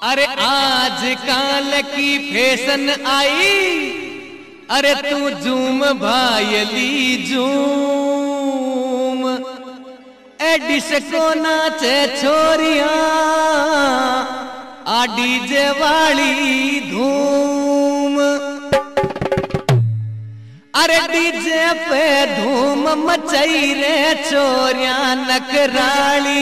अरे आजकल की फैशन आई, अरे तू झूम भायली झूम, ए डिस्को नाचे छोरिया आ डीजे वाली धूम। अरे डीजे पे धूम मचाई रे छोरिया नकराली,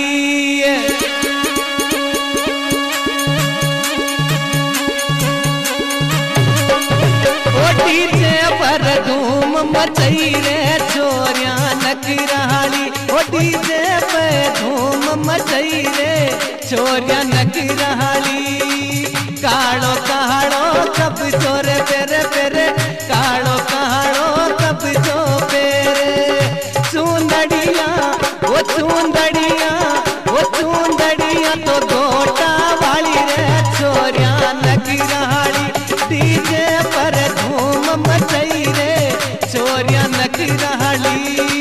डीजे पर धूम मचाई रे छोरिया नकराली, ओ डीजे पे धूम मचाई रे छोरिया नकराली। कालो कालो कब चोरे पेरे पेरे, कालो कालो कब जो पेरे, चूंदड़िया वो चूंदड़िया वो चूंदड़िया तो गोटा वाली रे छोरिया नकराली। डीजे पर धूम मचाई रे छोरिया नकराली।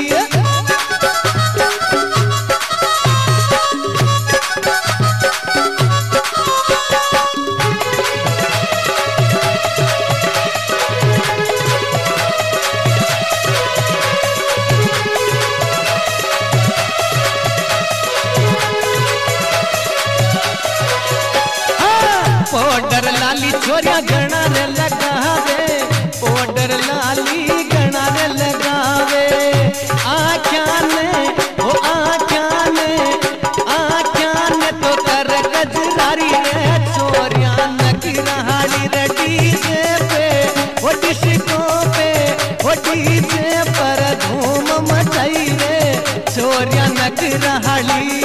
पाउडर लाली छोरिया गणा रे लगावे, पाउडर लाली गणा रे लगावे, आँखियाँ ने वो आँखियाँ ने तो कर गजरारी रे छोरिया नकराली रे। डीजे पे वो डिस्को पे वो डीजे पर धूम मचाई रे छोरिया नकराली।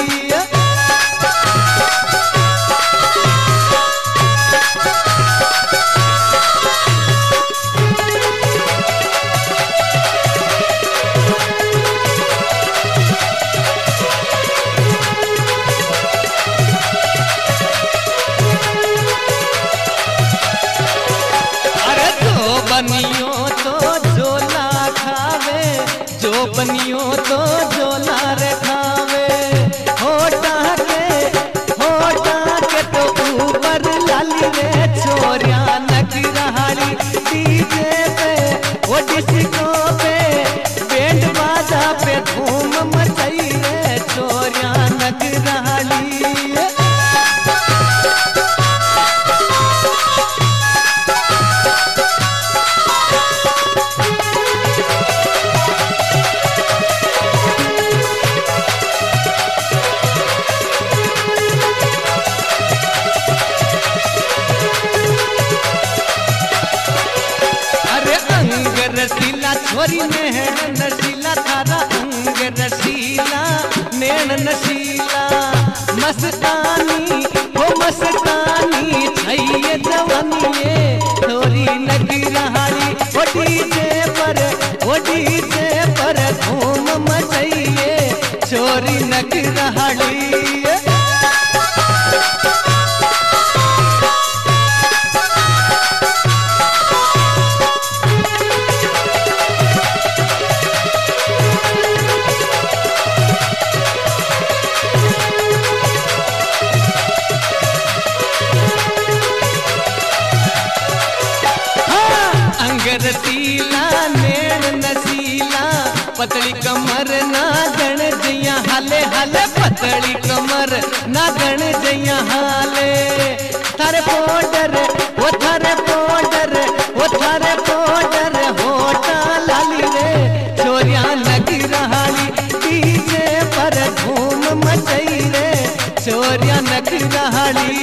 बनियो तो झोला खावे, जो बनियो तो झोला रे खावे, होटा के तो ऊपर लाली रे छोरिया नकराली। डीजे पे वो डिस्को पे बैंड बाजा पे धूम मचाई रे छोरिया नकराली। रसीला छोरी नैन नशीला, थारा अंग रसीला नैन नशीला, मस्तानी हो मस्तानी छैये जवानी छोरी नकराली। ओ डीजे पर धूम मचाइए छोरी नकराली। रसीला नैन नसीला, पतली कमर ना गण जइया हाले हाले, पतली कमर ना गण जइया हाले। थारे पाउडर वो थारे पाउडर वो थारे पाउडर होटा लाली रे छोरिया नकराली। डीजे पर धूम मचाई रे छोरिया नकराली।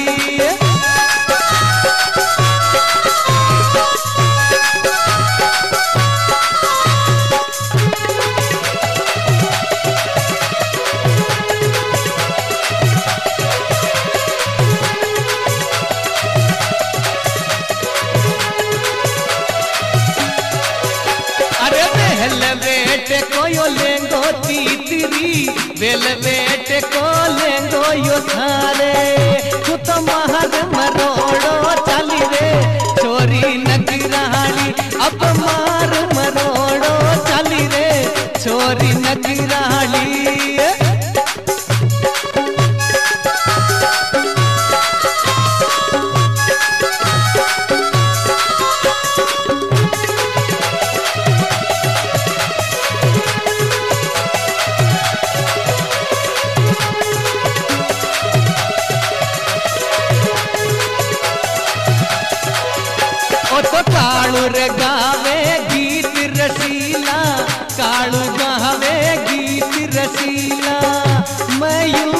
वेलवेट को यो लेंगो तीतरी, वेलवेट को लेंगो यो थारे, तू तो महर मरोड़ो चाली रे छोरी नकराली। अब मार मरोड़ो चाली रे छोरी नकराली। रे गावे गीत रसीला, कालू गावे गीत रसीला। मैं यूं